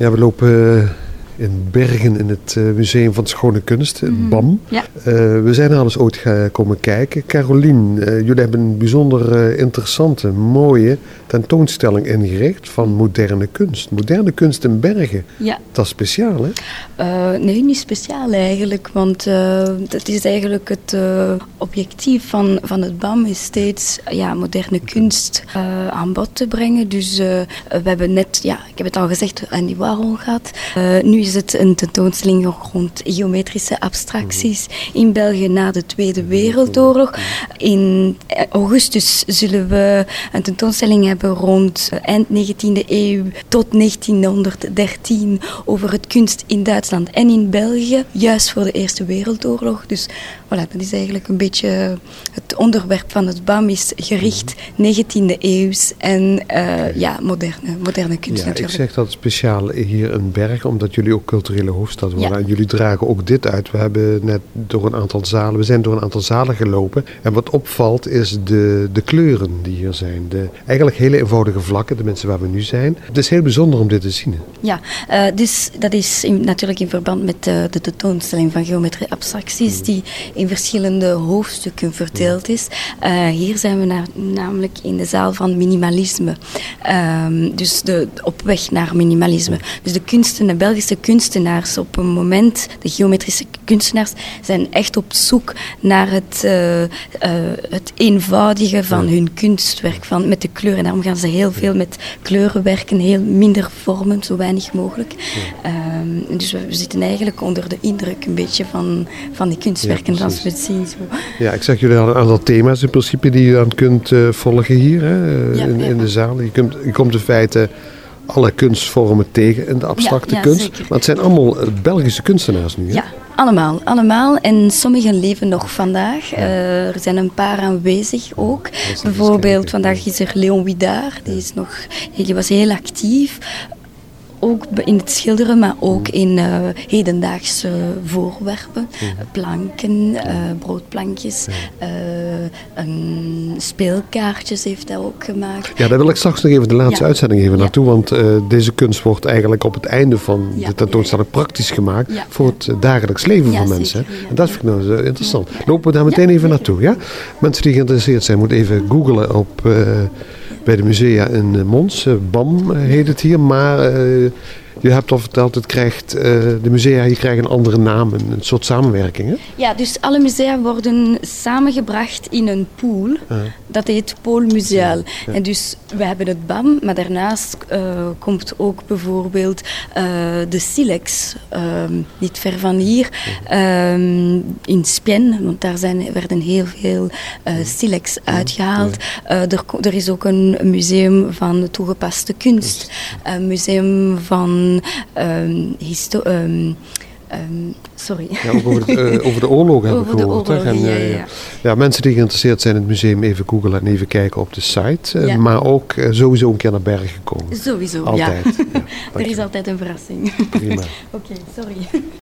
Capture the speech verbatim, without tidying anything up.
Ja, we lopen in Bergen in het Museum van Schone Kunst, het Mm-hmm. B A M. Ja. Uh, we zijn er al eens ooit gaan komen kijken. Carolien, uh, jullie hebben een bijzonder uh, interessante, mooie tentoonstelling ingericht van moderne kunst. Moderne kunst in Bergen. Ja. Dat is speciaal, hè? Uh, nee, niet speciaal eigenlijk, want uh, dat is eigenlijk het uh, objectief van, van het B A M is steeds ja, moderne kunst uh, aan bod te brengen. Dus uh, we hebben net, ja, ik heb het al gezegd, Andy Warhol gehad. Uh, nu is het een tentoonstelling rond geometrische abstracties in België na de Tweede Wereldoorlog. In augustus zullen we een tentoonstelling hebben rond eind negentiende eeuw tot negentienhonderddertien over het kunst in Duitsland en in België, juist voor de Eerste Wereldoorlog. Dus voilà, dat is eigenlijk een beetje het onderwerp van het B A M is gericht negentiende eeuws en uh, ja, moderne, moderne kunst ja, natuurlijk. Ik zeg dat speciaal hier in Bergen, omdat jullie ook culturele hoofdstad worden. Ja. En jullie dragen ook dit uit. We hebben net door een aantal zalen, we zijn door een aantal zalen gelopen. En wat opvalt is de, de kleuren die hier zijn. De, eigenlijk hele eenvoudige vlakken, de mensen waar we nu zijn. Het is heel bijzonder om dit te zien. Ja, uh, dus dat is in, natuurlijk in verband met uh, de tentoonstelling van geometrische abstracties mm. die in verschillende hoofdstukken verdeeld is. Uh, hier zijn we naar, namelijk in de zaal van minimalisme. Um, dus de, op weg naar minimalisme. Dus de kunsten, de Belgische kunstenaars op een moment, de geometrische kunstenaars, zijn echt op zoek naar het, uh, uh, het eenvoudige van ja. hun kunstwerk, van, met de kleuren. Daarom gaan ze heel veel met kleuren werken, heel minder vormen, zo weinig mogelijk. Ja. Um, dus we, we zitten eigenlijk onder de indruk een beetje van, van die kunstwerken, ja, als we het zien. Zo. Ja, ik zeg, jullie hadden een aantal thema's in principe die je dan kunt uh, volgen hier, hè, uh, ja, in, ja. in de zaal. Je, kunt, je komt in feite alle kunstvormen tegen in de abstracte ja, ja, kunst. Zeker. Maar het zijn allemaal Belgische kunstenaars nu, hè? Ja, allemaal, allemaal. En sommigen leven nog vandaag. Ja. Uh, er zijn een paar aanwezig ook. Bijvoorbeeld, vandaag is er Léon Widard. Die, is nog, die was heel actief. Ook in het schilderen, maar ook in uh, hedendaagse voorwerpen. Mm. Planken, uh, broodplankjes, uh, um, speelkaartjes heeft hij ook gemaakt. Ja, daar wil ik straks nog even de laatste ja. uitzending even naartoe. Ja. Want uh, deze kunst wordt eigenlijk op het einde van ja. de tentoonstelling ja. praktisch gemaakt ja. voor het uh, dagelijks leven ja, van mensen. Ja. En dat vind ik nou zo interessant. Ja. Lopen we daar meteen ja, even naartoe. Ja? Mensen die geïnteresseerd zijn, moeten even googlen op... Uh, bij de musea in Mons, B A M heet het hier, maar uh, je hebt al verteld, het krijgt, uh, de musea hier krijgen een andere naam, een, een soort samenwerking, hè? Ja, dus alle musea worden samengebracht in een pool, uh. dat heet Pôle Museal. Ja, ja. En dus we hebben het B A M, maar daarnaast uh, komt ook bijvoorbeeld uh, de Silex, uh, niet ver van hier, uh, in Spien, want daar zijn, werden heel veel uh, Silex uitgehaald. Uh, er, er is ook een museum van toegepaste kunst, een museum van Um, histo- um, um, sorry. Ja, ook over, de, uh, over de oorlog hebben we gehoord. Oorlog, en, uh, ja, ja. ja, mensen die geïnteresseerd zijn in het museum, even googlen en even kijken op de site. Uh, ja. Maar ook uh, sowieso een keer naar Bergen komen. Sowieso, altijd. ja. Ja, er is altijd een verrassing. Prima. Oké, okay, sorry.